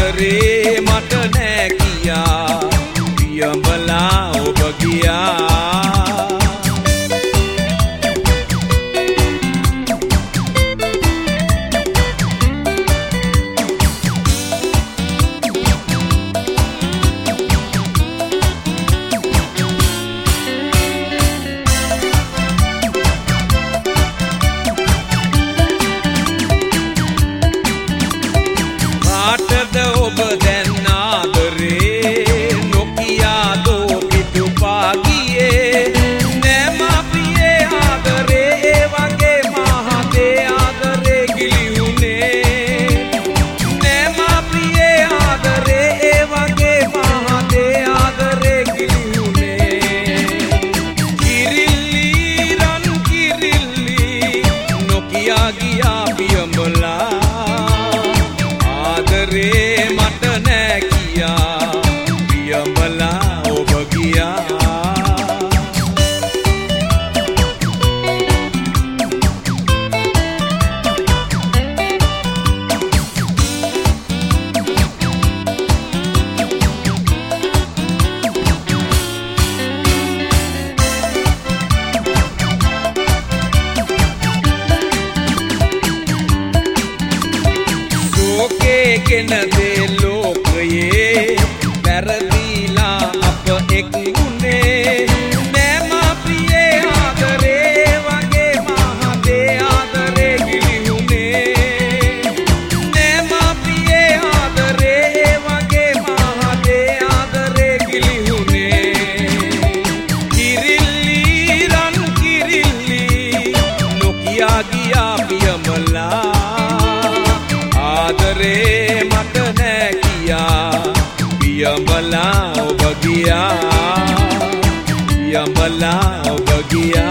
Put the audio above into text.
ආදරේ මට නෑ කියා පියඹලා ඔබ ගියා ඔබ දැන් ආදරේ නොකියා දෝ පිටුපා ගියේ නෑ මා ප්‍රියේ ආදරේ ඒ වගේ මහදේ ආදරේ ගිලිහුනේ නෑ මා ප්‍රියේ ආදරේ ඒ වගේ මහදේ ආදරේ ගිලිහුනේ කිරිල්ලි රන් කිරිල්ලි නොකියා ගියා පියඹලා ආදරේ මට නෑ කියා පියඹලා ඔබ ගියා ගෙන දේ ලෝකයේ වැරදිලා අප එක් වුණේ නෑ මා ප්‍රියේ ආදරේ වගේ මහදේ ආදරේ ගිලිහුනේ නෑ මා ප්‍රියේ ආදරේ වගේ මහදේ ආදරේ ගිලිහුනේ කිරිල්ලි රන් කිරිල්ලි නොකියා ගියා පියඹලා ආදරේ මට නෑ කියා පියඹලා ඔබ ගියා පියඹලා ඔබ ගියා